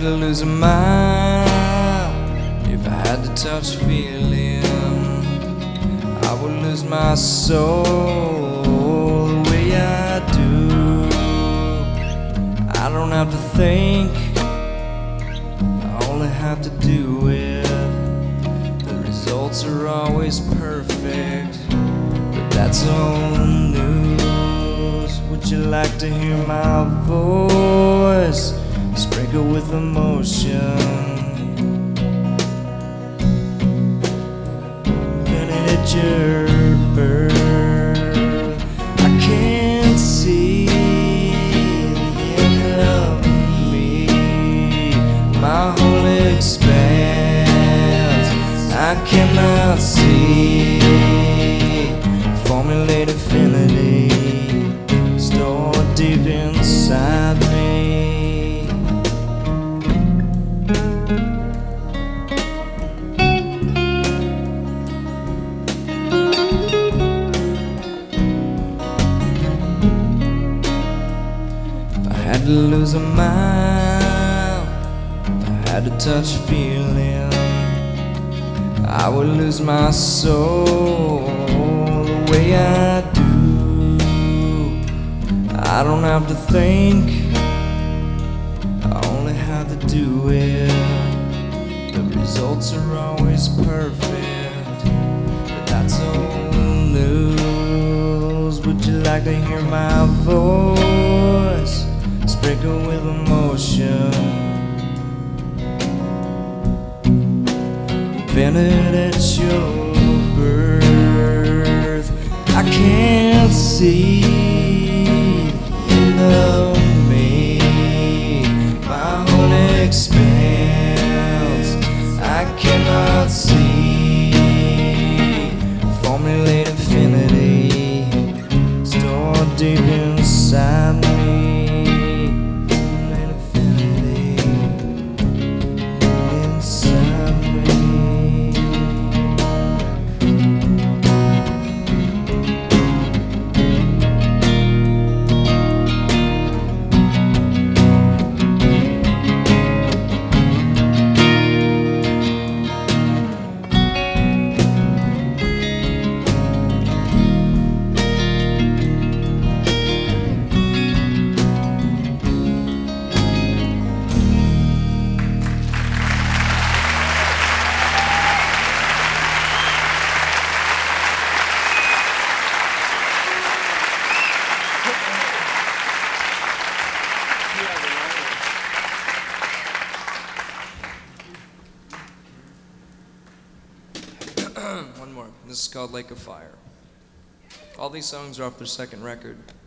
to lose a mile, if I had to touch feeling, I would lose my soul the way I do. I don't have to think, I only have to do it. The results are always perfect, but that's old news. Would you like to hear my voice sprinkle with emotion? Minute at your birth, I can't see the end of me. My whole expanse, I cannot see. Formulate infinity stored deep inside me. If I had to lose a mile, if I had to touch feeling, I would lose my soul the way I do. I don't have to think, I only have to do it. The results are always perfect, but that's old news. Would you like to hear my voice sprinkle with emotion? Invented at your birth, I can't see the end of me. My whole expanse, I cannot see. Formulate infinity stored deep inside me. Formulate infinity inside me. One more. This is called Lake of Fire. All these songs are off their second record.